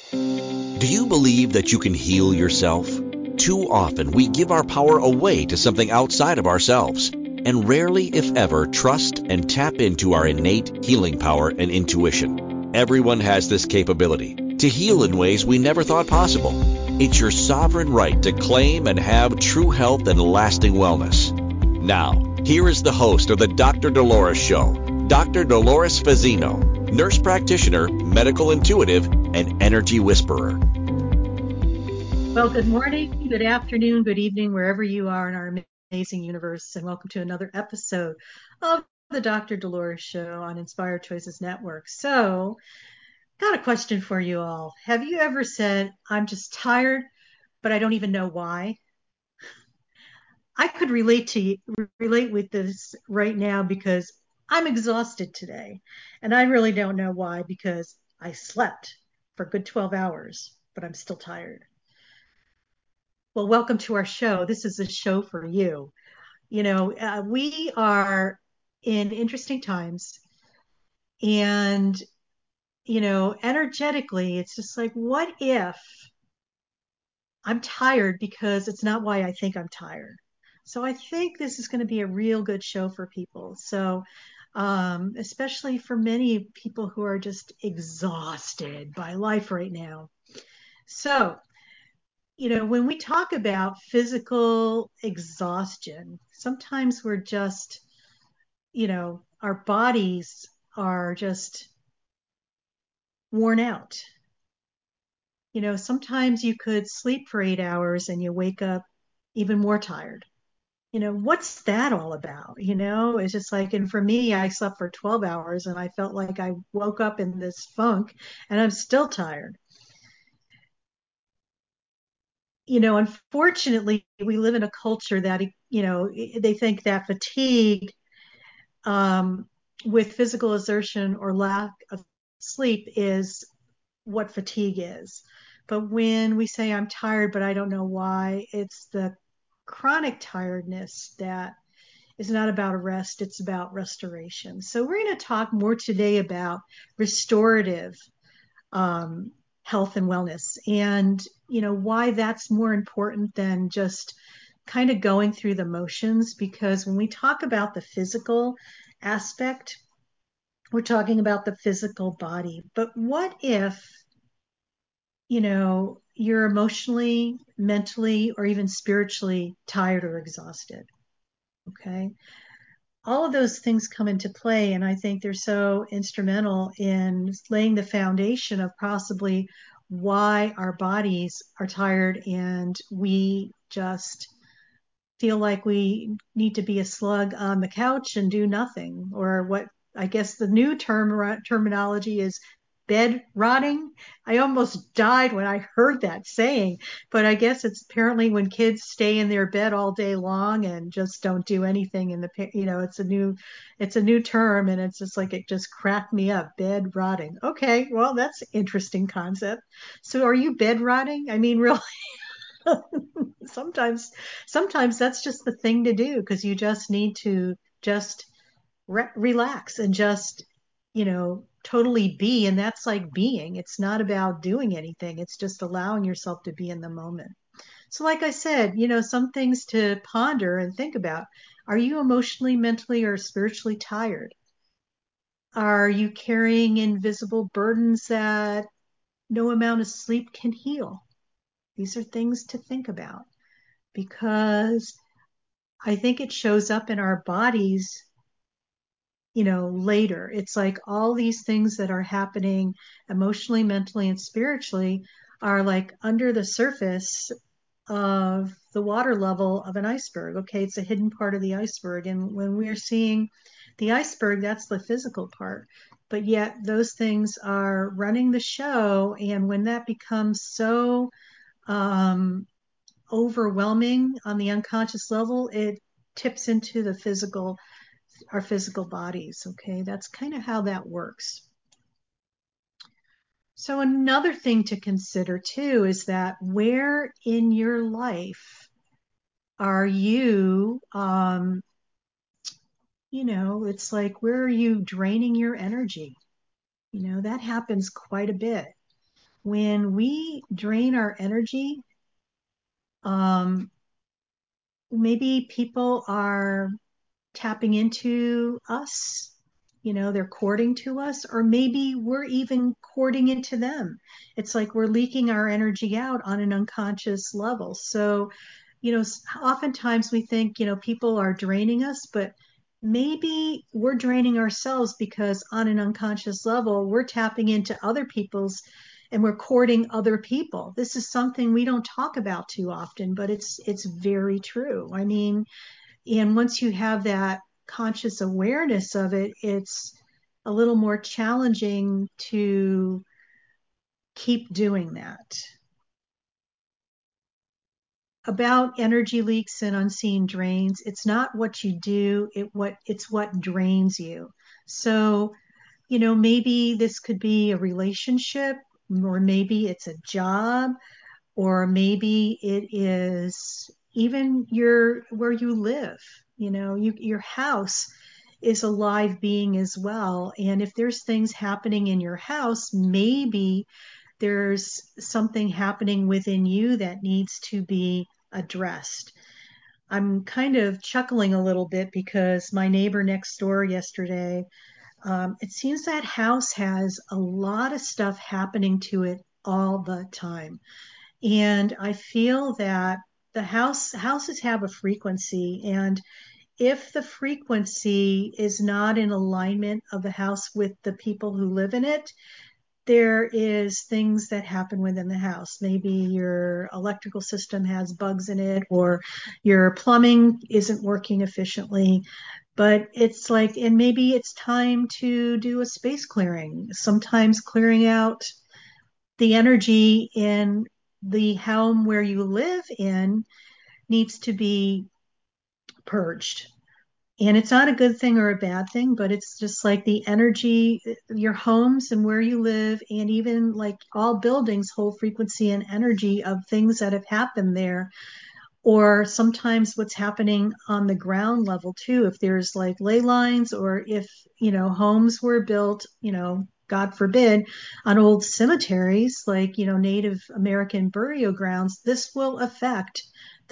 Do you believe that you can heal yourself? Too often we give our power away to something outside of ourselves, and rarely, if ever, trust and tap into our innate healing power and intuition. Everyone has this capability to heal in ways we never thought possible. It's your sovereign right to claim and have true health and lasting wellness. Now, here is the host of the Dr. Dolores Show, Dr. Dolores Fazzino, nurse practitioner, medical intuitive, and energy whisperer. Well, good morning, good afternoon, good evening, wherever you are in our amazing universe, and welcome to another episode of the Dr. Dolores Show on Inspired Choices Network. So, got a question for you all. Have you ever said, I'm just tired, but I don't even know why? I could relate with this right now because I'm exhausted today, and I really don't know why because I slept for a good 12 hours, but I'm still tired. Well, welcome to our show. This is a show for you. We are in interesting times, and, energetically, it's just like, what if I'm tired because it's not why I think I'm tired? So I think this is going to be a real good show for people. So, especially for many people who are just exhausted by life right now. So, when we talk about physical exhaustion, sometimes we're just, our bodies are just worn out. Sometimes you could sleep for 8 hours and you wake up even more tired. What's that all about? It's just like, and for me, I slept for 12 hours and I felt like I woke up in this funk and I'm still tired. Unfortunately, we live in a culture that, they think that fatigue um, with physical exertion or lack of sleep is what fatigue is. But when we say I'm tired, but I don't know why, it's the chronic tiredness that is not about a rest, it's about restoration. So we're going to talk more today about restorative um, health and wellness and why that's more important than just kind of going through the motions, because when we talk about the physical aspect, we're talking about the physical body. But what if you're emotionally, mentally, or even spiritually tired or exhausted? Okay, all of those things come into play, and I think they're so instrumental in laying the foundation of possibly why our bodies are tired and we just feel like we need to be a slug on the couch and do nothing, or what I guess the new terminology is bed rotting. I almost died when I heard that saying, but I guess it's apparently when kids stay in their bed all day long and just don't do anything in the, it's a new term, and it's just like, it just cracked me up. Bed rotting. Okay, well, that's an interesting concept. So are you bed rotting? I mean, really? sometimes sometimes that's just the thing to do, because you just need to just relax and just totally be, and that's like being. It's not about doing anything, it's just allowing yourself to be in the moment. So like I said, some things to ponder and think about. Are you emotionally, mentally, or spiritually tired? Are you carrying invisible burdens that no amount of sleep can heal? These are things to think about, because I think it shows up in our bodies, later. It's like all these things that are happening emotionally, mentally, and spiritually are like under the surface of the water level of an iceberg. Okay, it's a hidden part of the iceberg. And when we're seeing the iceberg, that's the physical part. But yet those things are running the show. And when that becomes so um, overwhelming on the unconscious level, it tips into our physical bodies. Okay, that's kind of how that works. So another thing to consider too is that where in your life are you, it's like, where are you draining your energy? That happens quite a bit. when we drain our energy, um, maybe people are tapping into us, they're courting to us, or maybe we're even courting into them. It's like we're leaking our energy out on an unconscious level. So, oftentimes we think, people are draining us, but maybe we're draining ourselves because on an unconscious level, we're tapping into other people's and we're courting other people. This is something we don't talk about too often, but it's very true. I mean, and once you have that conscious awareness of it, it's a little more challenging to keep doing that. About energy leaks and unseen drains, it's not what you do, it's what drains you. So, maybe this could be a relationship, or maybe it's a job, or maybe it is even your where you live. Your house is a live being as well. And if there's things happening in your house, maybe there's something happening within you that needs to be addressed. I'm kind of chuckling a little bit because my neighbor next door yesterday, it seems that house has a lot of stuff happening to it all the time. And I feel that the houses have a frequency, and if the frequency is not in alignment of the house with the people who live in it, there is things that happen within the house. Maybe your electrical system has bugs in it, or your plumbing isn't working efficiently. But it's like, and maybe it's time to do a space clearing. Sometimes clearing out the energy in the home where you live in needs to be purged. And it's not a good thing or a bad thing, but it's just like the energy, your homes and where you live, and even like all buildings hold frequency and energy of things that have happened there, or sometimes what's happening on the ground level too. If there's like ley lines, or if, homes were built, God forbid, on old cemeteries, like, Native American burial grounds, this will affect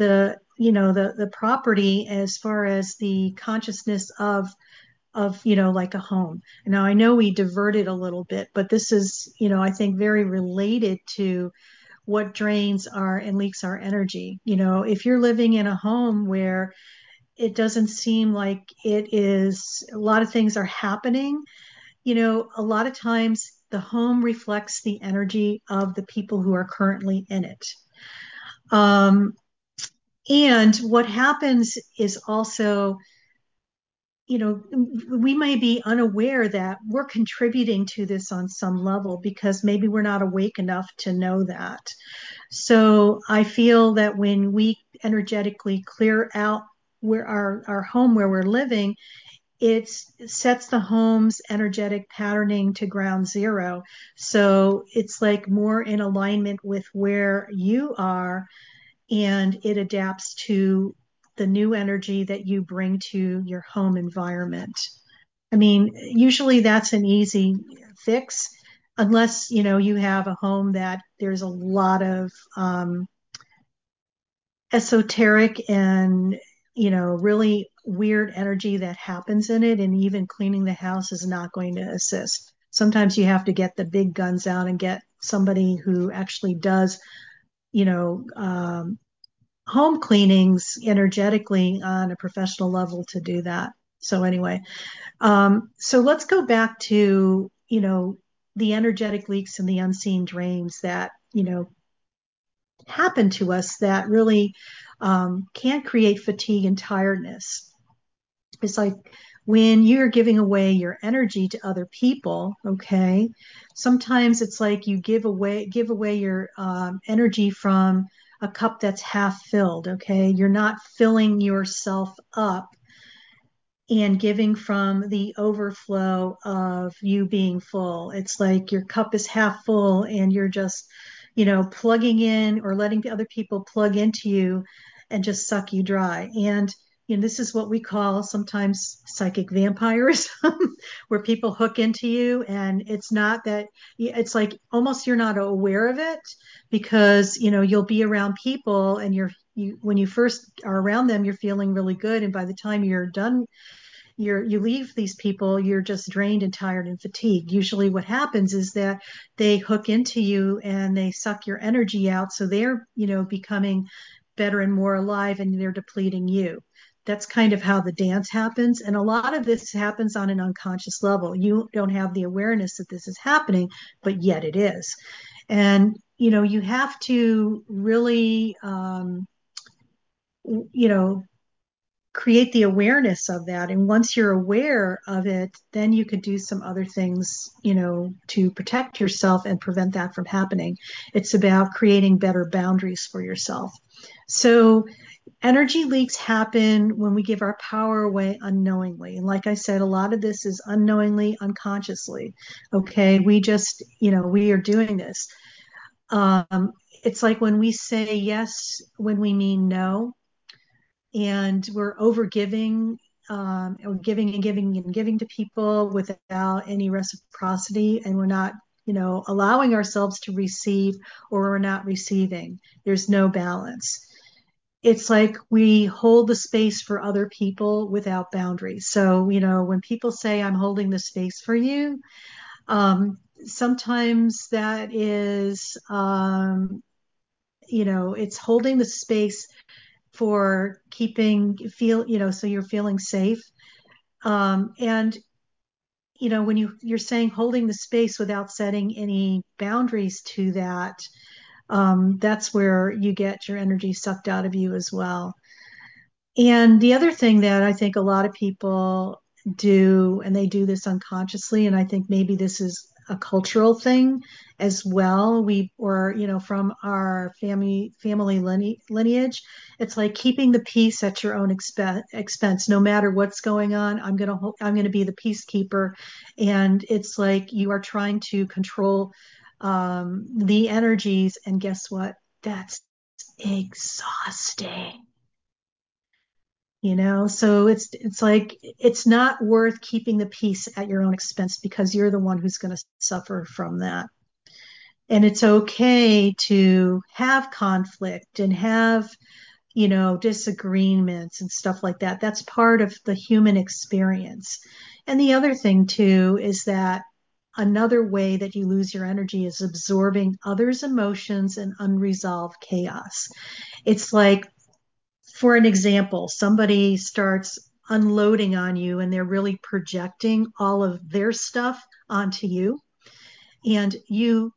the property as far as the consciousness of like a home. Now I know we diverted a little bit, but this is, I think very related to what drains our and leaks our energy. If you're living in a home where it doesn't seem like it is, a lot of things are happening, a lot of times the home reflects the energy of the people who are currently in it. Um, and what happens is also, we may be unaware that we're contributing to this on some level because maybe we're not awake enough to know that. So I feel that when we energetically clear out where our home where we're living, it sets the home's energetic patterning to ground zero. So it's like more in alignment with where you are, and it adapts to the new energy that you bring to your home environment. I mean, usually that's an easy fix, unless, you have a home that there's a lot of esoteric and, really weird energy that happens in it. And even cleaning the house is not going to assist. Sometimes you have to get the big guns out and get somebody who actually does, you know, um, home cleanings energetically on a professional level to do that. So anyway, so let's go back to, the energetic leaks and the unseen drains that, happen to us that really can create fatigue and tiredness. It's like when you're giving away your energy to other people, okay? Sometimes it's like you give away your energy from a cup that's half filled, okay? You're not filling yourself up and giving from the overflow of you being full. It's like your cup is half full and you're just, plugging in or letting the other people plug into you and just suck you dry. And this is what we call sometimes psychic vampires, where people hook into you, and it's not that, it's like almost you're not aware of it, because you'll be around people, and when you first are around them, you're feeling really good, and by the time you're done, you leave these people, you're just drained and tired and fatigued. Usually what happens is that they hook into you and they suck your energy out, so they're becoming better and more alive, and they're depleting you. That's kind of how the dance happens, and a lot of this happens on an unconscious level. You don't have the awareness that this is happening, but yet it is. And you have to really you know create the awareness of that. And once you're aware of it, then you could do some other things, to protect yourself and prevent that from happening. It's about creating better boundaries for yourself. So energy leaks happen when we give our power away unknowingly. And like I said, a lot of this is unknowingly, unconsciously. Okay. We just, we are doing this. It's like when we say yes when we mean no, and we're over giving, or giving and giving and giving to people without any reciprocity, and we're not allowing ourselves to receive, or we're not receiving. There's no balance. It's like we hold the space for other people without boundaries. So when people say, I'm holding the space for you, sometimes that is, it's holding the space for so you're feeling safe. And when you're saying holding the space without setting any boundaries to that, that's where you get your energy sucked out of you as well. And the other thing that I think a lot of people do, and they do this unconsciously, and I think maybe this is a cultural thing as well. From our family lineage, it's like keeping the peace at your own expense. No matter what's going on, I'm gonna be the peacekeeper, and it's like you are trying to control the energies. And guess what? That's exhausting. So it's like it's not worth keeping the peace at your own expense, because you're the one who's going to suffer from that. And it's okay to have conflict and have disagreements and stuff like that. That's part of the human experience. And the other thing too is that another way that you lose your energy is absorbing others' emotions and unresolved chaos. It's like, for an example, somebody starts unloading on you, and they're really projecting all of their stuff onto you. And you,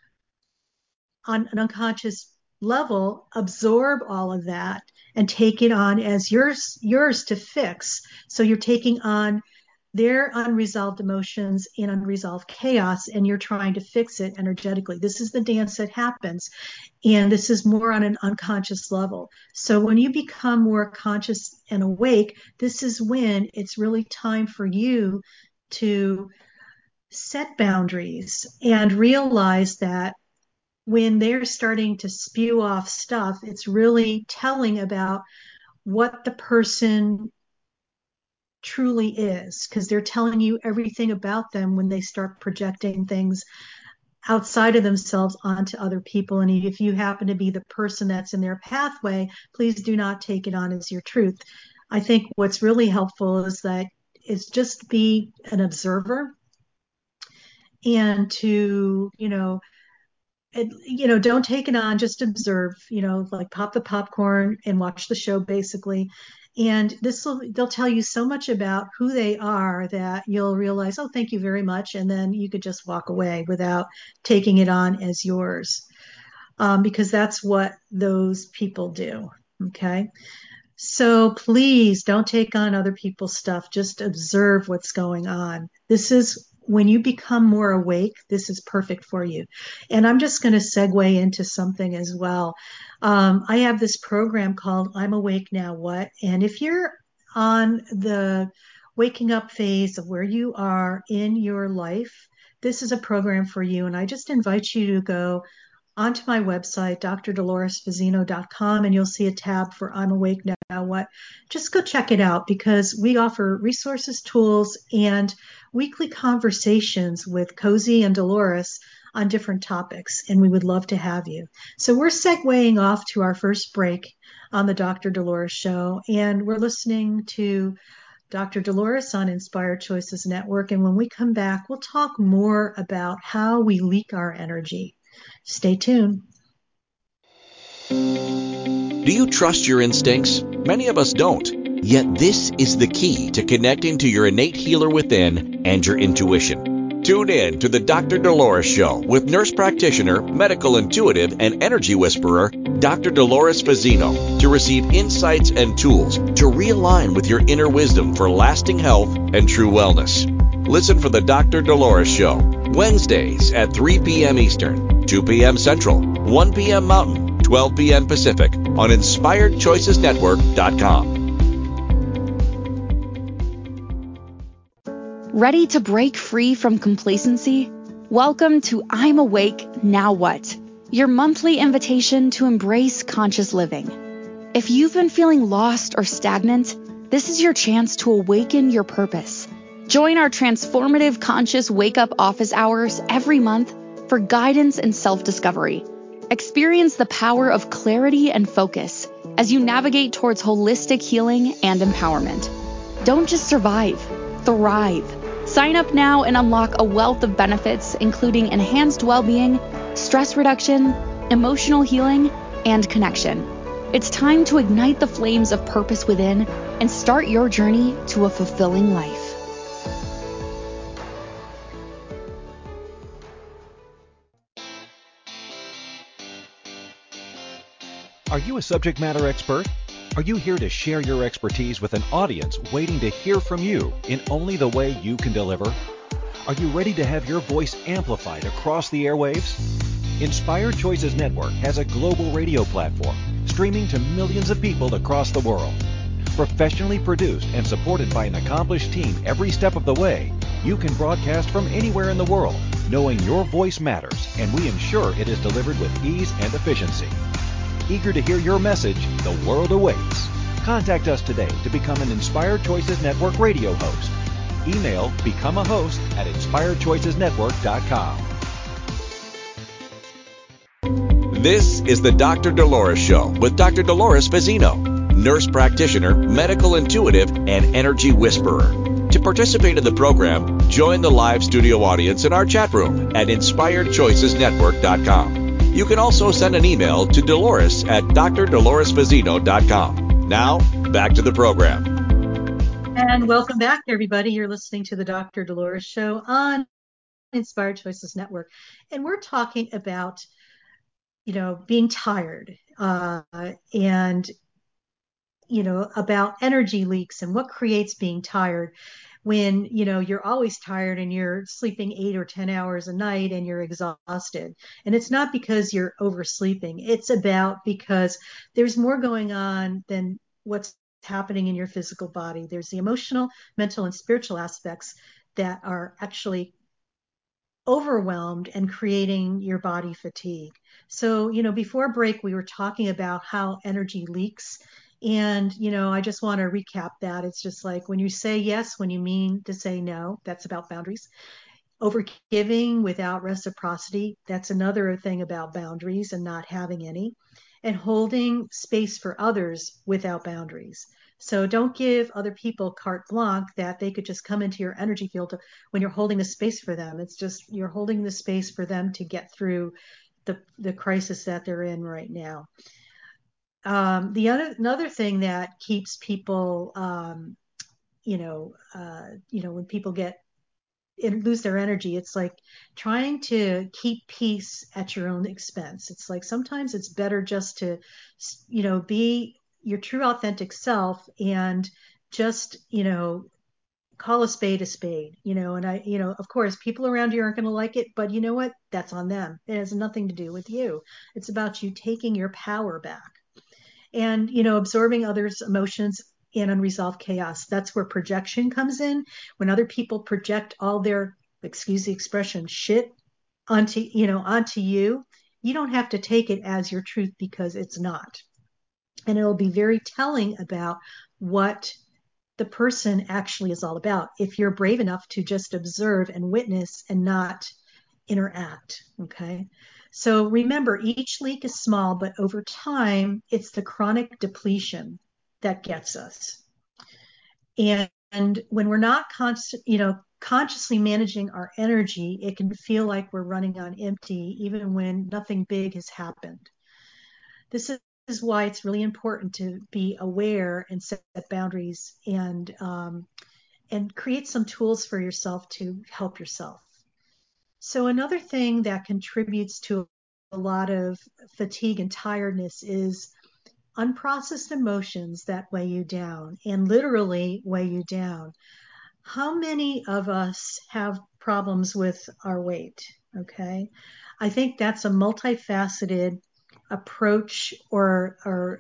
on an unconscious level, absorb all of that and take it on as yours to fix. So you're taking on their unresolved emotions and unresolved chaos, and you're trying to fix it energetically. This is the dance that happens, and this is more on an unconscious level. So when you become more conscious and awake, this is when it's really time for you to set boundaries and realize that when they're starting to spew off stuff, it's really telling about what the person truly is, because they're telling you everything about them when they start projecting things outside of themselves onto other people. And if you happen to be the person that's in their pathway, please do not take it on as your truth. I think what's really helpful is just be an observer, and to don't take it on, just observe, like pop the popcorn and watch the show basically. And they'll tell you so much about who they are that you'll realize, oh, thank you very much. And then you could just walk away without taking it on as yours, because that's what those people do. Okay. So please don't take on other people's stuff. Just observe what's going on. This is when you become more awake, this is perfect for you. And I'm just going to segue into something as well. I have this program called I'm Awake Now What? And if you're on the waking up phase of where you are in your life, this is a program for you. And I just invite you to go onto my website, drdoloresfazino.com, and you'll see a tab for I'm Awake Now What. Just go check it out because we offer resources, tools, and weekly conversations with Cozy and Dolores on different topics, and we would love to have you. So we're segueing off to our first break on the Dr. Dolores Show, and we're listening to Dr. Dolores on Inspired Choices Network. And when we come back, we'll talk more about how we leak our energy. Stay tuned. Do you trust your instincts? Many of us don't. Yet this is the key to connecting to your innate healer within and your intuition. Tune in to the Dr. Dolores Show with nurse practitioner, medical intuitive, and energy whisperer, Dr. Dolores Fazino, to receive insights and tools to realign with your inner wisdom for lasting health and true wellness. Listen for the Dr. Dolores Show, Wednesdays at 3 p.m. Eastern, 2 p.m. Central, 1 p.m. Mountain, 12 p.m. Pacific on InspiredChoicesNetwork.com. Ready to break free from complacency? Welcome to I'm Awake, Now What? Your monthly invitation to embrace conscious living. If you've been feeling lost or stagnant, this is your chance to awaken your purpose. Join our transformative conscious wake-up office hours every month for guidance and self-discovery. Experience the power of clarity and focus as you navigate towards holistic healing and empowerment. Don't just survive, thrive. Sign up now and unlock a wealth of benefits, including enhanced well-being, stress reduction, emotional healing, and connection. It's time to ignite the flames of purpose within and start your journey to a fulfilling life. Are you a subject matter expert? Are you here to share your expertise with an audience waiting to hear from you in only the way you can deliver? Are you ready to have your voice amplified across the airwaves? Inspired Choices Network has a global radio platform streaming to millions of people across the world. Professionally produced and supported by an accomplished team every step of the way, you can broadcast from anywhere in the world, knowing your voice matters, and we ensure it is delivered with ease and efficiency. Eager to hear your message, the world awaits. Contact us today to become an Inspired Choices Network radio host. Email become a host at inspiredchoicesnetwork.com. This is the Dr. Dolores Show with Dr. Dolores Fazino, nurse practitioner, medical intuitive, and energy whisperer. To participate in the program, join the live studio audience in our chat room at inspiredchoicesnetwork.com. You can also send an email to Dolores at drdoloresfazino.com. Now, back to the program. And welcome back, everybody. You're listening to the Dr. Dolores Show on Inspired Choices Network. And we're talking about, being tired and, about energy leaks and what creates being tired when you're always tired and you're sleeping 8 or 10 hours a night and you're exhausted. And it's not because you're oversleeping. It's about because there's more going on than what's happening in your physical body. There's the emotional, mental, and spiritual aspects that are actually overwhelmed and creating your body fatigue. So, before break, we were talking about how energy leaks. And, I just want to recap that. It's just like when you say yes, when you mean to say no, that's about boundaries. Overgiving without reciprocity, that's another thing about boundaries and not having any. And holding space for others without boundaries. So don't give other people carte blanche that they could just come into your energy field when you're holding the space for them. It's just you're holding the space for them to get through the crisis that they're in right now. Another thing that keeps people, when people lose their energy, it's like trying to keep peace at your own expense. It's like sometimes it's better just to, be your true authentic self and just, call a spade, and of course, people around you aren't going to like it, but you know what? That's on them. It has nothing to do with you. It's about you taking your power back and, absorbing others' emotions and unresolved chaos. That's where projection comes in. When other people project all their, excuse the expression, shit onto you, you don't have to take it as your truth because it's not. And it'll be very telling about what the person actually is all about if you're brave enough to just observe and witness and not interact. Okay. So remember, each leak is small, but over time, it's the chronic depletion that gets us. And when we're not consciously managing our energy, it can feel like we're running on empty, even when nothing big has happened. This is why it's really important to be aware and set boundaries and create some tools for yourself to help yourself. So another thing that contributes to a lot of fatigue and tiredness is unprocessed emotions that weigh you down and literally weigh you down. How many of us have problems with our weight? Okay. I think that's a multifaceted approach or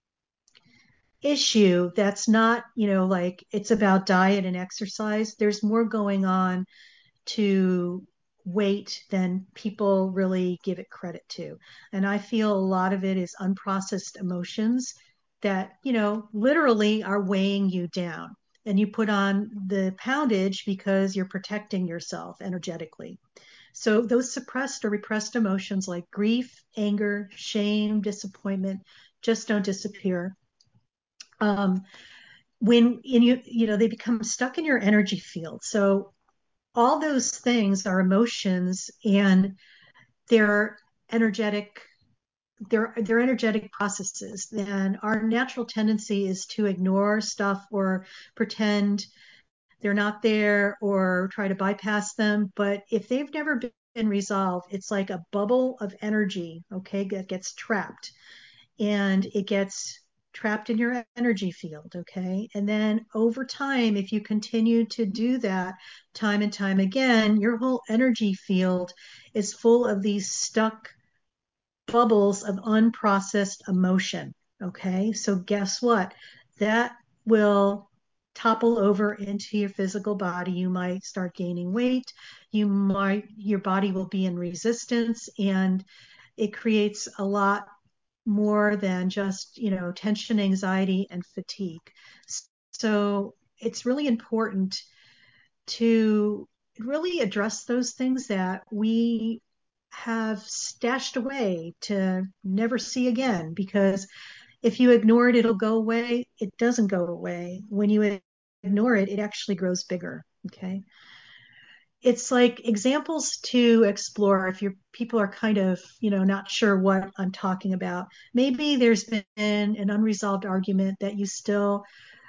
issue that's not, like it's about diet and exercise. There's more going on to weight than people really give it credit to. And I feel a lot of it is unprocessed emotions that, literally are weighing you down. And you put on the poundage because you're protecting yourself energetically. So those suppressed or repressed emotions like grief, anger, shame, disappointment just don't disappear. When they become stuck in your energy field. So all those things are emotions, and they're energetic they're energetic processes, and our natural tendency is to ignore stuff or pretend they're not there or try to bypass them. But if they've never been resolved, it's like a bubble of energy, okay, that gets trapped, and it gets trapped in your energy field, okay? And then over time, if you continue to do that time and time again, your whole energy field is full of these stuck bubbles of unprocessed emotion, okay? So guess what? That will topple over into your physical body. You might start gaining weight. Your body will be in resistance, and it creates a lot more than just, tension, anxiety, and fatigue. So it's really important to really address those things that we have stashed away to never see again, because if you ignore it, it'll go away. It doesn't go away. When you ignore it, it actually grows bigger. Okay. It's like examples to explore if your people are kind of, not sure what I'm talking about. Maybe there's been an unresolved argument that you still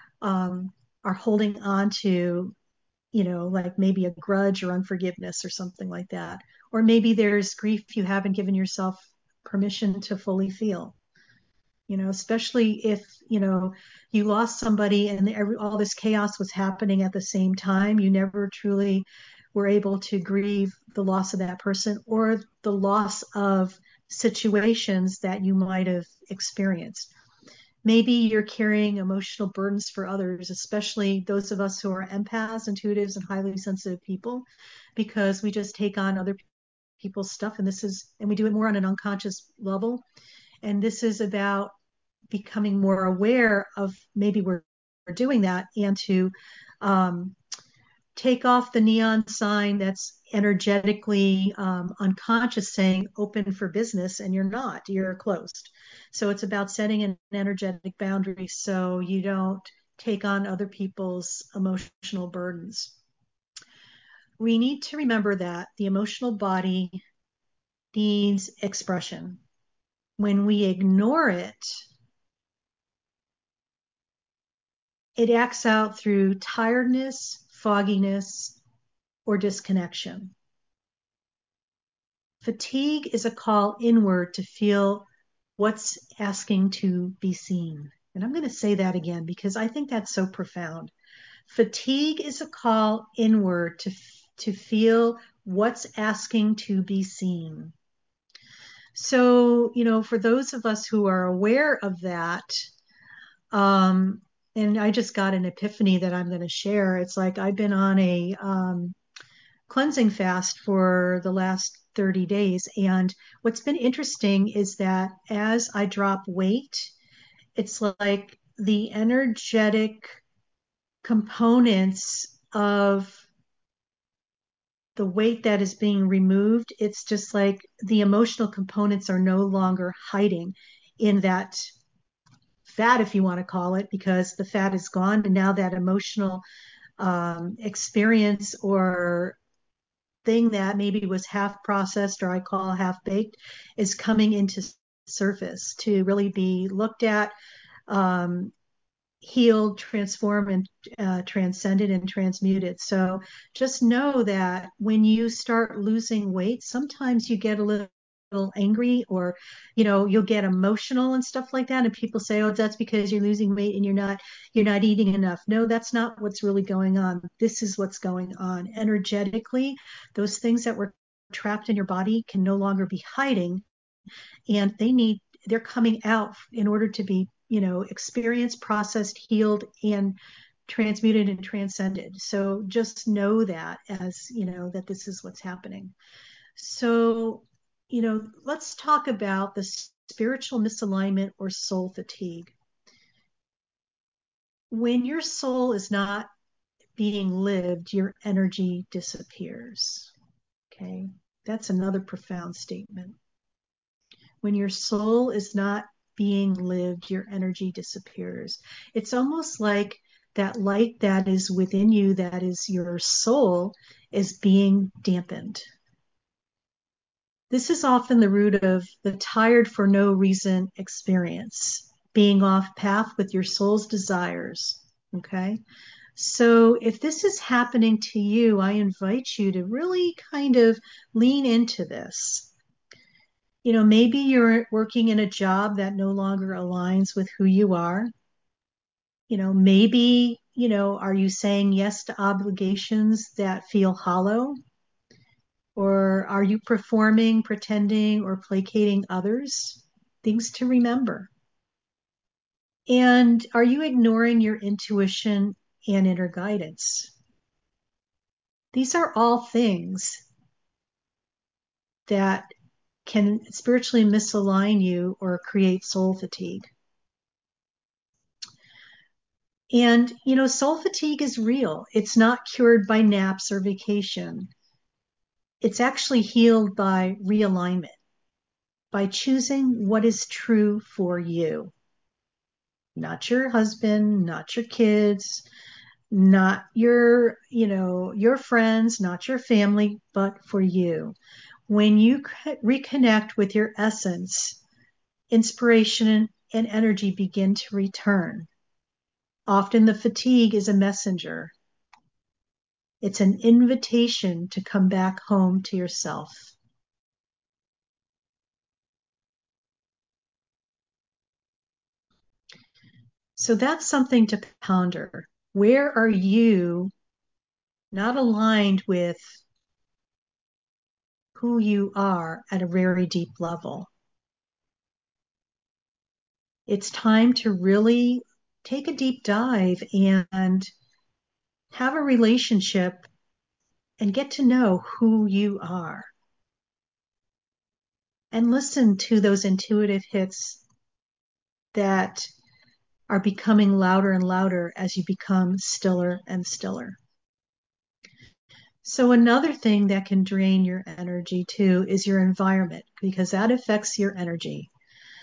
are holding on to, like maybe a grudge or unforgiveness or something like that. Or maybe there's grief you haven't given yourself permission to fully feel. Especially if, you lost somebody and all this chaos was happening at the same time. You never truly were able to grieve the loss of that person or the loss of situations that you might have experienced. Maybe you're carrying emotional burdens for others, especially those of us who are empaths, intuitives, and highly sensitive people, because we just take on other people's stuff. And we do it more on an unconscious level. And this is about becoming more aware of maybe we're doing that, and to take off the neon sign that's energetically unconscious saying open for business, and you're closed. So it's about setting an energetic boundary so you don't take on other people's emotional burdens. We need to remember that the emotional body needs expression. When we ignore it, it acts out through tiredness, fogginess, or disconnection. Fatigue is a call inward to feel what's asking to be seen. And I'm going to say that again because I think that's so profound. Fatigue is a call inward to feel what's asking to be seen. So, for those of us who are aware of that, and I just got an epiphany that I'm going to share. It's like I've been on cleansing fast for the last 30 days. And what's been interesting is that as I drop weight, it's like the energetic components of the weight that is being removed, it's just like the emotional components are no longer hiding in that fat, if you want to call it, because the fat is gone. And now that emotional experience or thing that maybe was half processed, or I call half baked, is coming into surface to really be looked at, healed, transformed, and transcended and transmuted. So just know that when you start losing weight, sometimes you get a little angry, or you'll get emotional and stuff like that, and people say, oh, that's because you're losing weight and you're not eating enough. No, that's not what's really going on. This is what's going on energetically. Those things that were trapped in your body can no longer be hiding, and they're coming out in order to be experienced, processed, healed, and transmuted and transcended. So just know that, as that this is what's happening. So let's talk about the spiritual misalignment or soul fatigue. When your soul is not being lived, your energy disappears. Okay, that's another profound statement. When your soul is not being lived, your energy disappears. It's almost like that light that is within you, that is your soul, is being dampened. This is often the root of the tired for no reason experience, being off path with your soul's desires. Okay? So if this is happening to you, I invite you to really kind of lean into this. Maybe you're working in a job that no longer aligns with who you are. Maybe, are you saying yes to obligations that feel hollow? Or are you performing, pretending, or placating others? Things to remember. And are you ignoring your intuition and inner guidance? These are all things that can spiritually misalign you or create soul fatigue. And, soul fatigue is real. It's not cured by naps or vacation. It's actually healed by realignment, by choosing what is true for you. Not your husband, not your kids, not your friends, not your family, but for you. When you reconnect with your essence, inspiration and energy begin to return. Often the fatigue is a messenger. It's an invitation to come back home to yourself. So that's something to ponder. Where are you not aligned with who you are at a very deep level? It's time to really take a deep dive and have a relationship and get to know who you are. And listen to those intuitive hits that are becoming louder and louder as you become stiller and stiller. So another thing that can drain your energy too is your environment, because that affects your energy.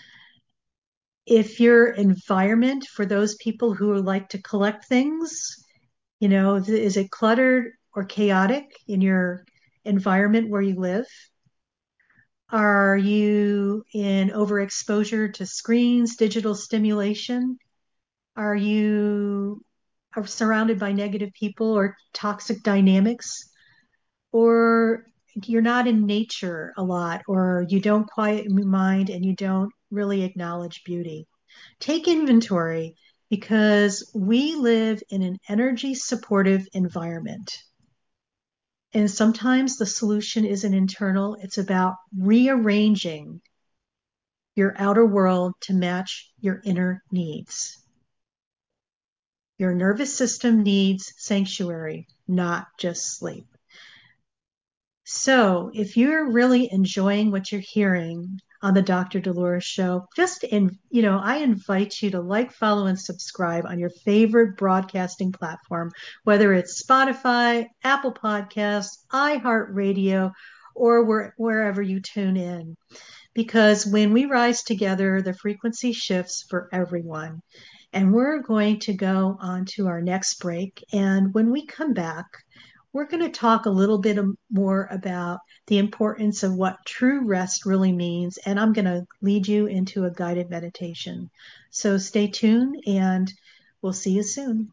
If your environment, for those people who like to collect things, is it cluttered or chaotic in your environment where you live? Are you in overexposure to screens, digital stimulation? Are you surrounded by negative people or toxic dynamics? Or you're not in nature a lot, or you don't quiet your mind and you don't really acknowledge beauty? Take inventory, because we live in an energy supportive environment. And sometimes the solution isn't internal, it's about rearranging your outer world to match your inner needs. Your nervous system needs sanctuary, not just sleep. So, if you're really enjoying what you're hearing on the Dr. Dolores Show, I invite you to like, follow, and subscribe on your favorite broadcasting platform, whether it's Spotify, Apple Podcasts, iHeartRadio, or wherever you tune in. Because when we rise together, the frequency shifts for everyone. And we're going to go on to our next break. And when we come back, we're going to talk a little bit more about the importance of what true rest really means. And I'm going to lead you into a guided meditation. So stay tuned and we'll see you soon.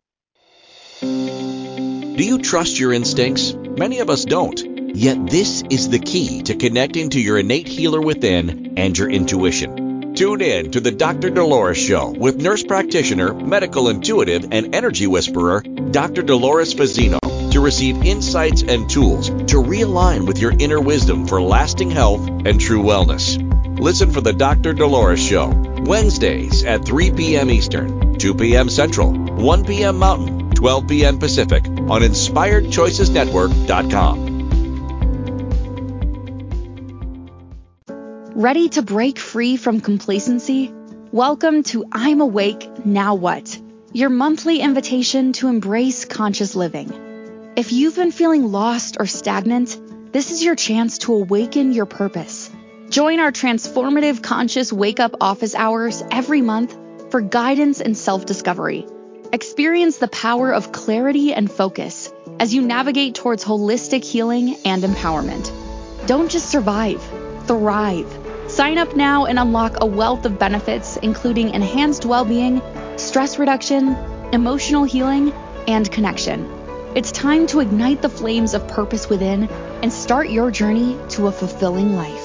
Do you trust your instincts? Many of us don't. Yet this is the key to connecting to your innate healer within and your intuition. Tune in to the Dr. Dolores Show with nurse practitioner, medical intuitive, and energy whisperer, Dr. Dolores Fazzino, to receive insights and tools to realign with your inner wisdom for lasting health and true wellness. Listen for the Dr. Dolores Show, Wednesdays at 3 p.m. Eastern, 2 p.m. Central, 1 p.m. Mountain, 12 p.m. Pacific on InspiredChoicesNetwork.com. Ready to break free from complacency? Welcome to I'm Awake, Now What? Your monthly invitation to embrace conscious living. If you've been feeling lost or stagnant, this is your chance to awaken your purpose. Join our transformative conscious wake-up office hours every month for guidance and self-discovery. Experience the power of clarity and focus as you navigate towards holistic healing and empowerment. Don't just survive, thrive. Sign up now and unlock a wealth of benefits, including enhanced well-being, stress reduction, emotional healing, and connection. It's time to ignite the flames of purpose within and start your journey to a fulfilling life.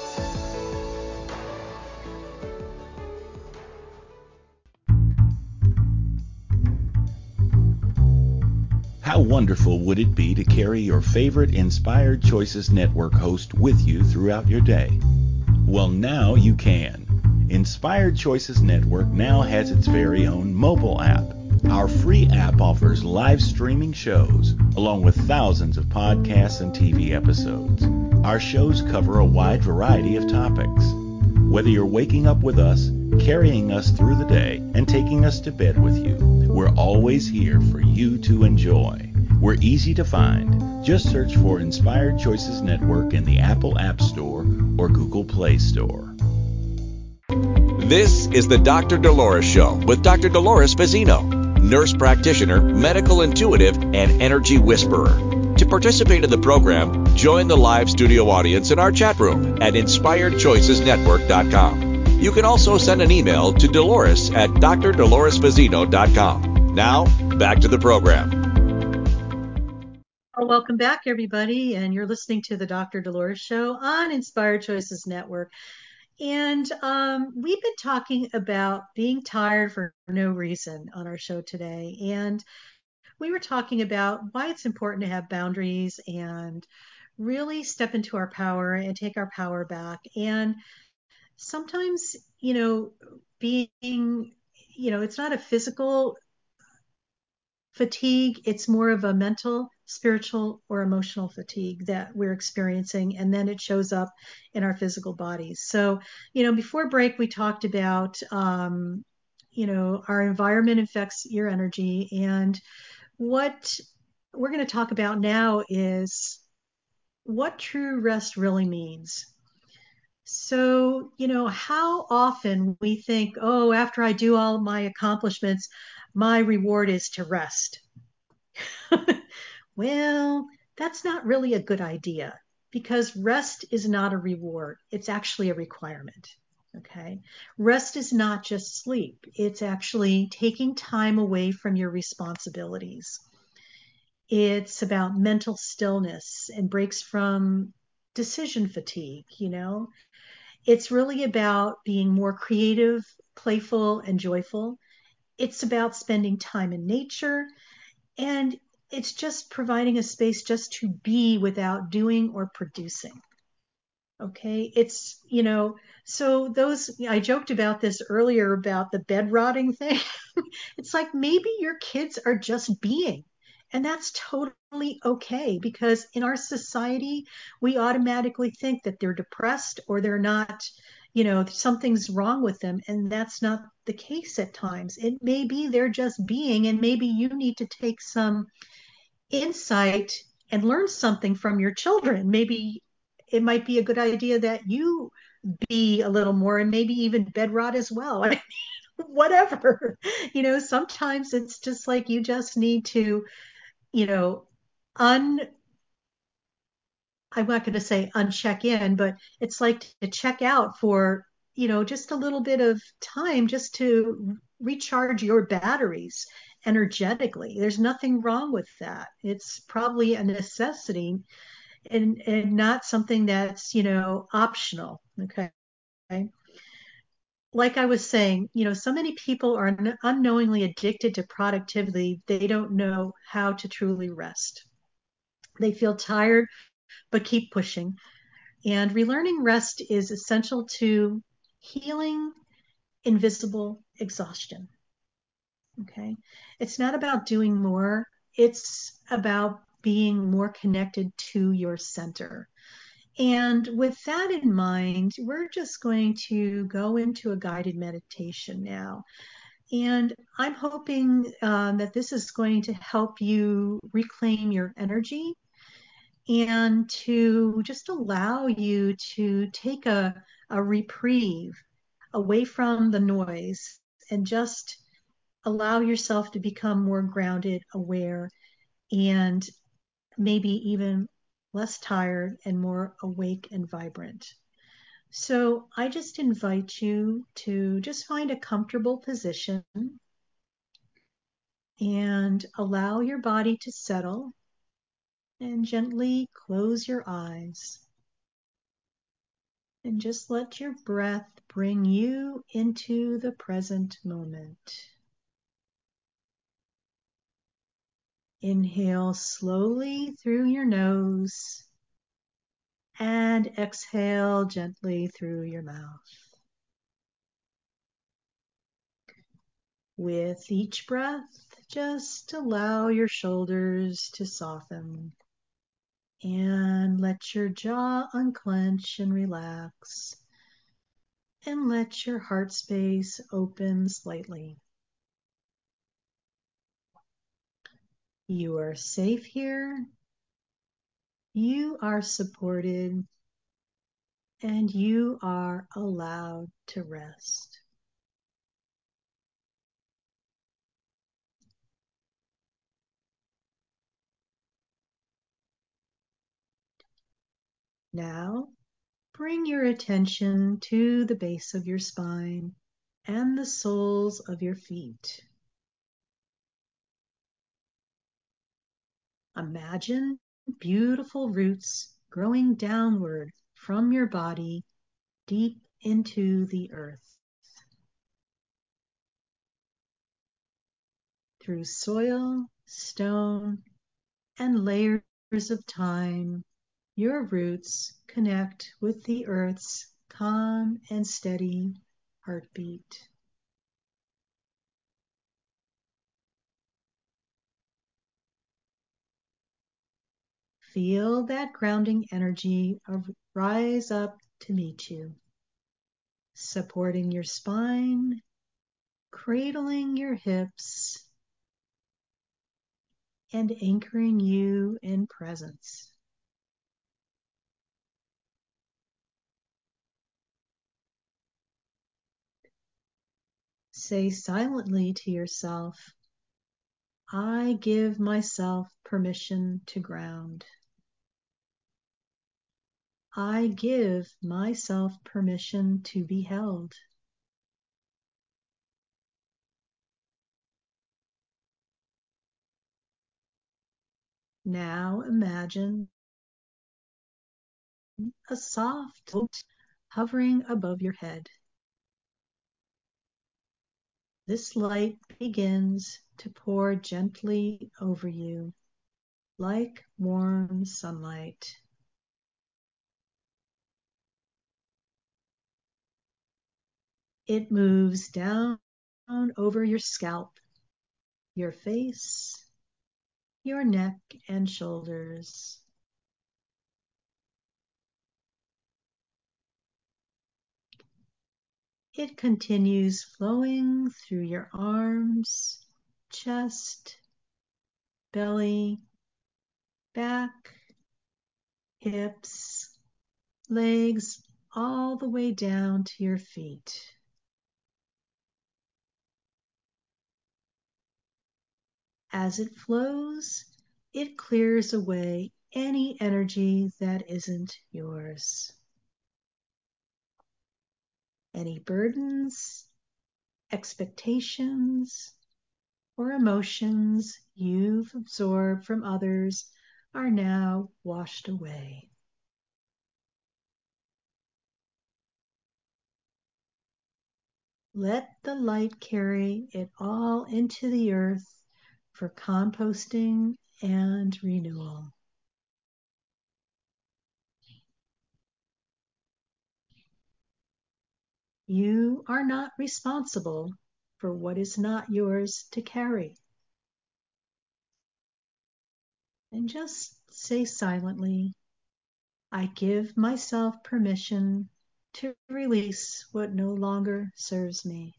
How wonderful would it be to carry your favorite Inspired Choices Network host with you throughout your day? Well, now you can. Inspired Choices Network now has its very own mobile app. Our free app offers live streaming shows, along with thousands of podcasts and TV episodes. Our shows cover a wide variety of topics. Whether you're waking up with us, carrying us through the day, and taking us to bed with you, we're always here for you to enjoy. We're easy to find. Just search for Inspired Choices Network in the Apple App Store or Google Play Store. This is the Dr. Dolores Show with Dr. Dolores Fazzino, nurse practitioner, medical intuitive, and energy whisperer. To participate in the program, join the live studio audience in our chat room at InspiredChoicesNetwork.com. You can also send an email to Dolores at drdoloresfazzino.com. Now, back to the program. Well, welcome back, everybody, and you're listening to the Dr. Dolores Show on Inspired Choices Network. And we've been talking about being tired for no reason on our show today. And we were talking about why it's important to have boundaries and really step into our power and take our power back. And sometimes, it's not a physical fatigue, it's more of a mental, spiritual, or emotional fatigue that we're experiencing, and then it shows up in our physical bodies. So, before break, we talked about, our environment affects your energy, and what we're going to talk about now is what true rest really means. So, how often we think, oh, after I do all my accomplishments, my reward is to rest. Well, that's not really a good idea because rest is not a reward. It's actually a requirement. Okay. Rest is not just sleep. It's actually taking time away from your responsibilities. It's about mental stillness and breaks from decision fatigue, It's really about being more creative, playful, and joyful. It's about spending time in nature, and it's just providing a space just to be without doing or producing. Okay. I joked about this earlier about the bed rotting thing. It's like maybe your kids are just being And that's totally okay because in our society, we automatically think that they're depressed or they're not, something's wrong with them. And that's not the case at times. It may be they're just being, and maybe you need to take some insight and learn something from your children. Maybe it might be a good idea that you be a little more and maybe even bedrot as well. Whatever. Sometimes it's just like you just need to, you know, un I'm not going to say uncheck in, but it's like to check out for, just a little bit of time just to recharge your batteries energetically. There's nothing wrong with that. It's probably a necessity and not something that's, optional. Okay. Like I was saying, so many people are unknowingly addicted to productivity. They don't know how to truly rest. They feel tired, but keep pushing. And relearning rest is essential to healing invisible exhaustion. Okay. It's not about doing more, it's about being more connected to your center. And with that in mind, we're just going to go into a guided meditation now. And I'm hoping that this is going to help you reclaim your energy and to just allow you to take a reprieve away from the noise and just allow yourself to become more grounded, aware, and maybe even less tired and more awake and vibrant. So I just invite you to just find a comfortable position and allow your body to settle and gently close your eyes. And just let your breath bring you into the present moment. Inhale slowly through your nose and exhale gently through your mouth. With each breath, just allow your shoulders to soften and let your jaw unclench and relax. And let your heart space open slightly. You are safe here. You are supported. And you are allowed to rest. Now, bring your attention to the base of your spine and the soles of your feet. Imagine beautiful roots growing downward from your body deep into the earth. Through soil, stone, and layers of time, your roots connect with the earth's calm and steady heartbeat. Feel that grounding energy rise up to meet you, supporting your spine, cradling your hips, and anchoring you in presence. Say silently to yourself, I give myself permission to ground. I give myself permission to be held. Now imagine a soft light hovering above your head. This light begins to pour gently over you like warm sunlight. It moves down over your scalp, your face, your neck and shoulders. It continues flowing through your arms, chest, belly, back, hips, legs, all the way down to your feet. As it flows, it clears away any energy that isn't yours. Any burdens, expectations, or emotions you've absorbed from others are now washed away. Let the light carry it all into the earth for composting and renewal. You are not responsible for what is not yours to carry. And just say silently, I give myself permission to release what no longer serves me.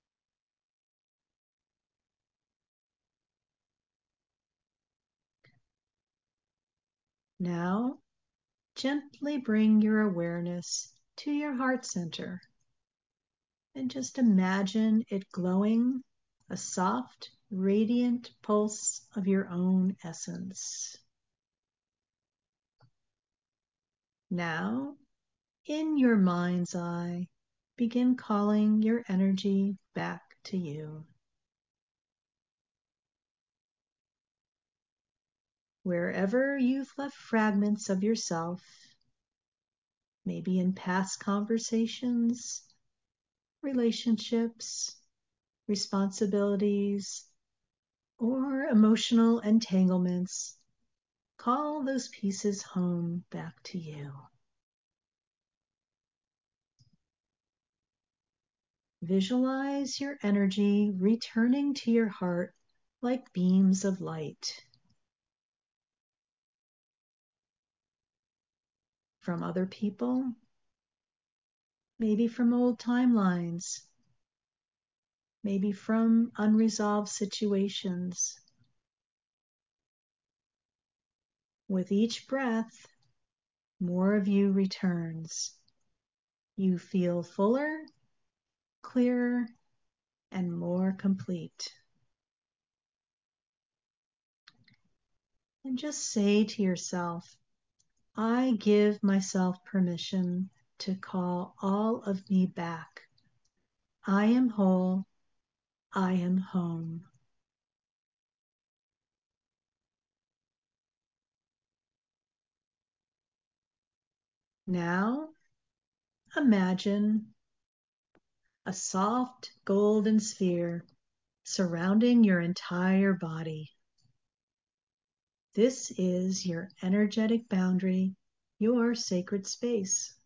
Now, gently bring your awareness to your heart center and just imagine it glowing, a soft, radiant pulse of your own essence. Now, in your mind's eye, begin calling your energy back to you. Wherever you've left fragments of yourself, maybe in past conversations, relationships, responsibilities, or emotional entanglements, call those pieces home back to you. Visualize your energy returning to your heart like beams of light. From other people, maybe from old timelines, maybe from unresolved situations. With each breath, more of you returns. You feel fuller, clearer, and more complete. And just say to yourself, I give myself permission to call all of me back. I am whole. I am home. Now, imagine a soft golden sphere surrounding your entire body. This is your energetic boundary, your sacred space.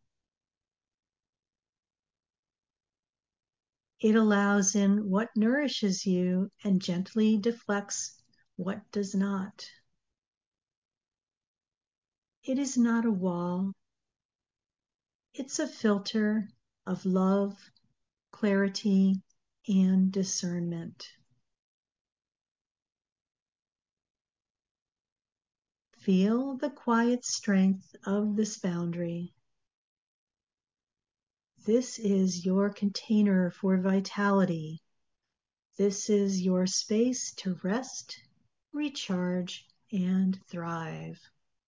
It allows in what nourishes you and gently deflects what does not. It is not a wall. It's a filter of love, clarity, and discernment. Feel the quiet strength of this boundary. This is your container for vitality. This is your space to rest, recharge, and thrive.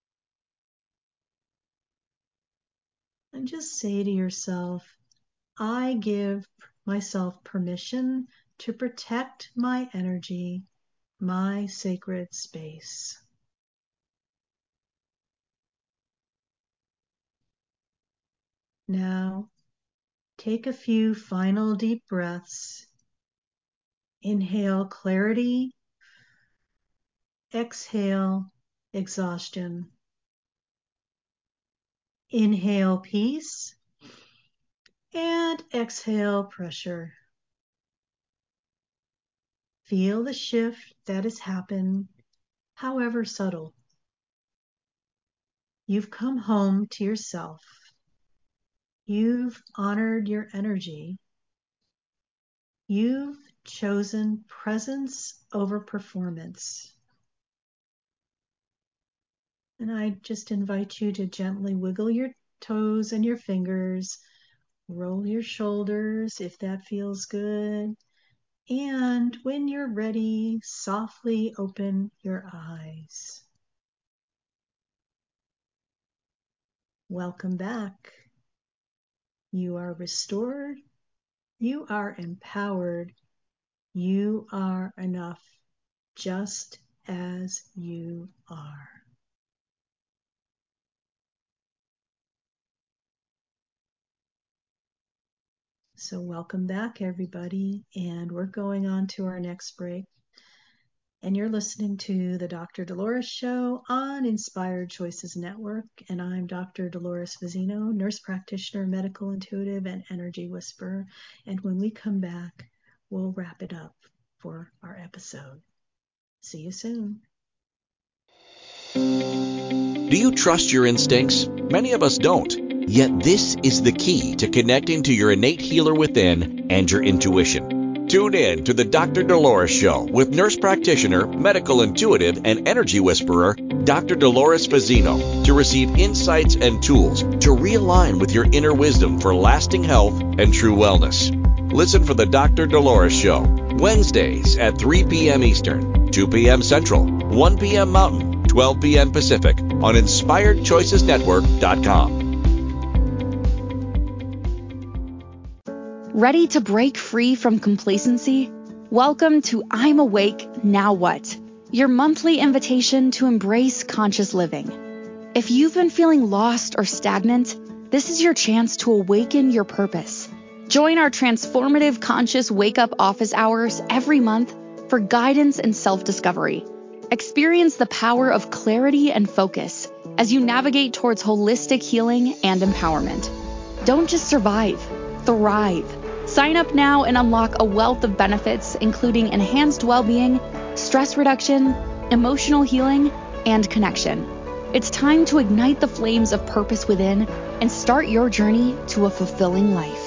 And just say to yourself, I give myself permission to protect my energy, my sacred space. Now, take a few final deep breaths. Inhale clarity, exhale exhaustion. Inhale peace, and exhale pressure. Feel the shift that has happened, however subtle. You've come home to yourself. You've honored your energy. You've chosen presence over performance. And I just invite you to gently wiggle your toes and your fingers, roll your shoulders if that feels good. And when you're ready, softly open your eyes. Welcome back. You are restored. You are empowered. You are enough, just as you are. So welcome back, everybody. And we're going on to our next break. And you're listening to the Dr. Dolores Show on Inspired Choices Network. And I'm Dr. Dolores Fazzino, nurse practitioner, medical intuitive, and energy whisperer. And when we come back, we'll wrap it up for our episode. See you soon. Do you trust your instincts? Many of us don't. Yet this is the key to connecting to your innate healer within and your intuition. Tune in to the Dr. Dolores Show with nurse practitioner, medical intuitive, and energy whisperer, Dr. Dolores Fazzino, to receive insights and tools to realign with your inner wisdom for lasting health and true wellness. Listen for the Dr. Dolores Show, Wednesdays at 3 p.m. Eastern, 2 p.m. Central, 1 p.m. Mountain, 12 p.m. Pacific on InspiredChoicesNetwork.com. Ready to break free from complacency? Welcome to I'm Awake, Now What? Your monthly invitation to embrace conscious living. If you've been feeling lost or stagnant, this is your chance to awaken your purpose. Join our transformative conscious wake-up office hours every month for guidance and self-discovery. Experience the power of clarity and focus as you navigate towards holistic healing and empowerment. Don't just survive, thrive. Sign up now and unlock a wealth of benefits, including enhanced well-being, stress reduction, emotional healing, and connection. It's time to ignite the flames of purpose within and start your journey to a fulfilling life.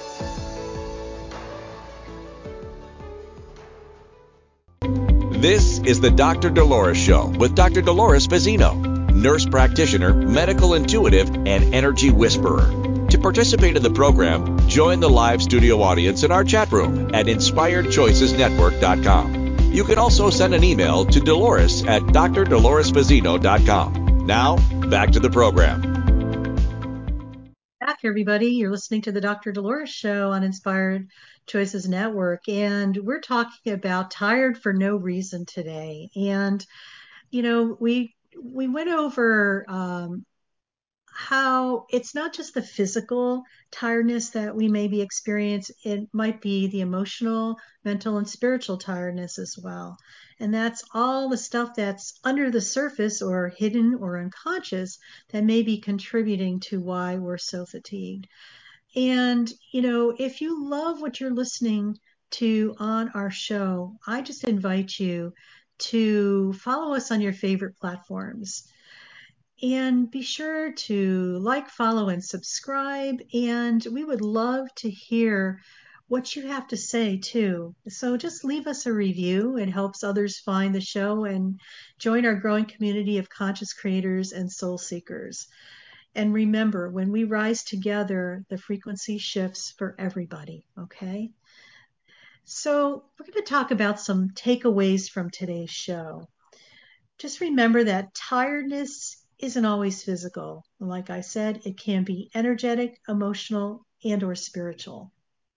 This is the Dr. Dolores Show with Dr. Dolores Fazzino, nurse practitioner, medical intuitive, and energy whisperer. To participate in the program, join the live studio audience in our chat room at InspiredChoicesNetwork.com. You can also send an email to Dolores at drdoloresfazzino.com. Now, back to the program. Back, everybody. You're listening to the Dr. Dolores Show on Inspired Choices Network, and we're talking about tired for no reason today. And we went over how it's not just the physical tiredness that we may be experiencing, it might be the emotional, mental, and spiritual tiredness as well. And that's all the stuff that's under the surface or hidden or unconscious that may be contributing to why we're so fatigued. And, if you love what you're listening to on our show, I just invite you to follow us on your favorite platforms. And be sure to like, follow, and subscribe. And we would love to hear what you have to say too. So just leave us a review. It helps others find the show and join our growing community of conscious creators and soul seekers. And remember, when we rise together, the frequency shifts for everybody, okay? So we're going to talk about some takeaways from today's show. Just remember that tiredness isn't always physical. Like I said, it can be energetic, emotional, and or spiritual.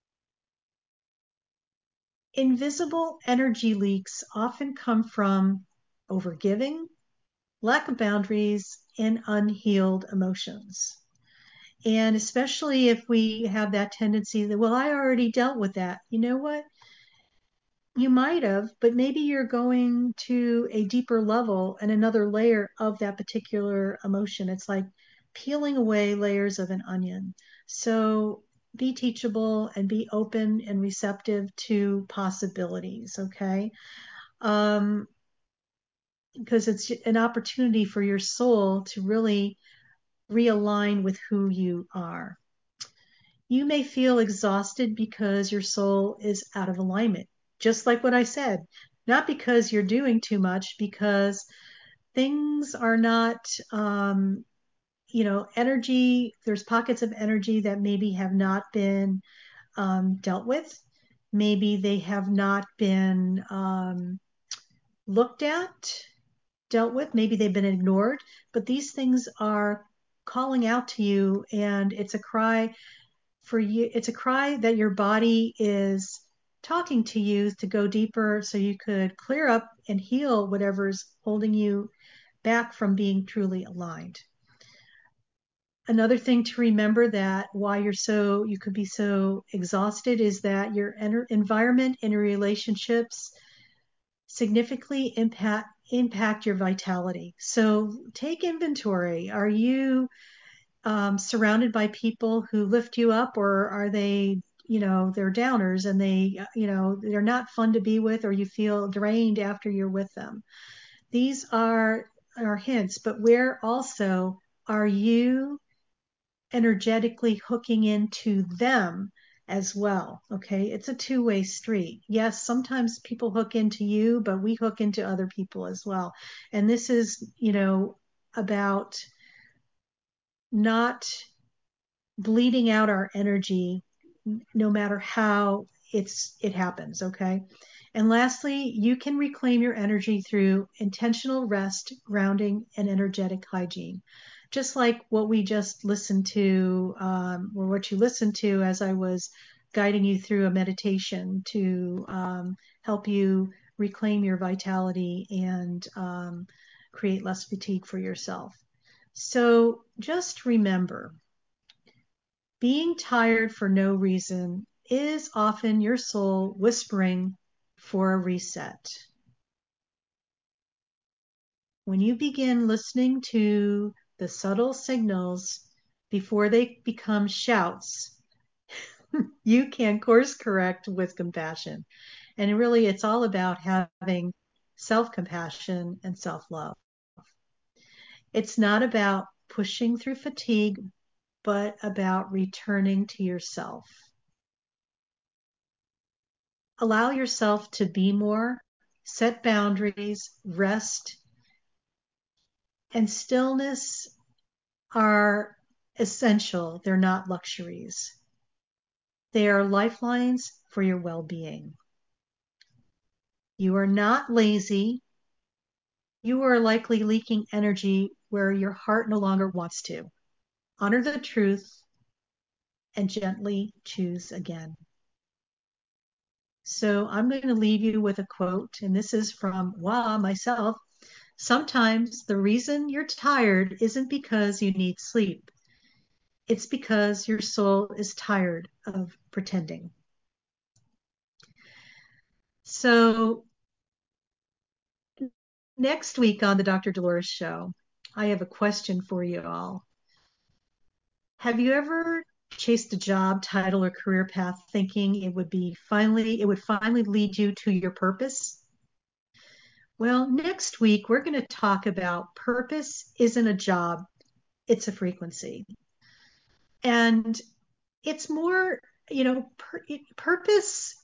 Invisible energy leaks often come from overgiving, lack of boundaries, and unhealed emotions. And especially if we have that tendency that, well, I already dealt with that. You know what? You might have, but maybe you're going to a deeper level and another layer of that particular emotion. It's like peeling away layers of an onion. So be teachable and be open and receptive to possibilities, okay? because it's an opportunity for your soul to really realign with who you are. You may feel exhausted because your soul is out of alignment, just like what I said, not because you're doing too much, because things are not, energy, there's pockets of energy that maybe have not been dealt with. Maybe they have not been looked at, dealt with. Maybe they've been ignored, but these things are calling out to you, and it's a cry for you. It's a cry that your body is talking to you to go deeper so you could clear up and heal whatever's holding you back from being truly aligned. Another thing to remember that why you could be so exhausted is that your environment and your relationships significantly impact your vitality. So take inventory. Are you surrounded by people who lift you up, or are they, they're downers and they're not fun to be with, or you feel drained after you're with them? These are hints, but where also are you energetically hooking into them as well? Okay, it's a two-way street. Yes, sometimes people hook into you, but we hook into other people as well. And this is, about not bleeding out our energy no matter how it happens. Okay. And lastly, you can reclaim your energy through intentional rest, grounding, and energetic hygiene. Just like what we just listened to, or what you listened to as I was guiding you through a meditation to help you reclaim your vitality and create less fatigue for yourself. So just remember, being tired for no reason is often your soul whispering for a reset. When you begin listening to the subtle signals before they become shouts, you can course correct with compassion. And really, it's all about having self-compassion and self-love. It's not about pushing through fatigue, but about returning to yourself. Allow yourself to be more, set boundaries, rest, and stillness are essential. They're not luxuries. They are lifelines for your well-being. You are not lazy. You are likely leaking energy where your heart no longer wants to. Honor the truth and gently choose again. So I'm going to leave you with a quote, and this is from myself. Sometimes the reason you're tired isn't because you need sleep. It's because your soul is tired of pretending. So next week on the Dr. Dolores Show, I have a question for you all. Have you ever chased a job, title, or career path thinking it would finally lead you to your purpose? Well, next week we're going to talk about purpose isn't a job, it's a frequency. And it's more, purpose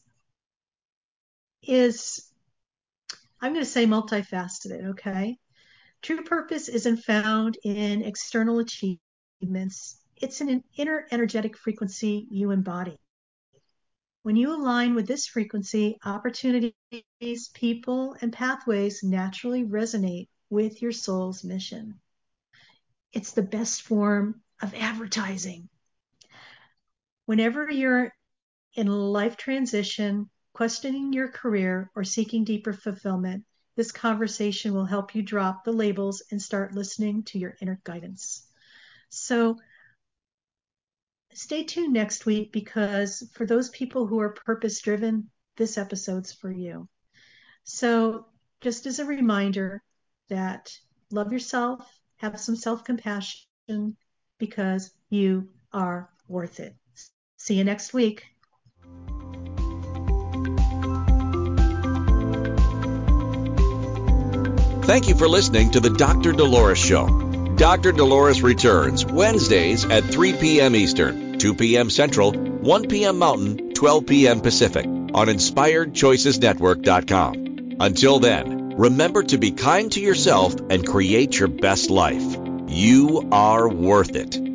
is, I'm going to say, multifaceted, okay? True purpose isn't found in external achievements. It's an inner energetic frequency you embody. When you align with this frequency, opportunities, people, and pathways naturally resonate with your soul's mission. It's the best form of advertising. Whenever you're in life transition, questioning your career, or seeking deeper fulfillment, this conversation will help you drop the labels and start listening to your inner guidance. So stay tuned next week, because for those people who are purpose-driven, this episode's for you. So just as a reminder that love yourself, have some self-compassion, because you are worth it. See you next week. Thank you for listening to the Dr. Dolores Show. Dr. Dolores returns Wednesdays at 3 p.m. Eastern, 2 p.m. Central, 1 p.m. Mountain, 12 p.m. Pacific on InspiredChoicesNetwork.com. Until then, remember to be kind to yourself and create your best life. You are worth it.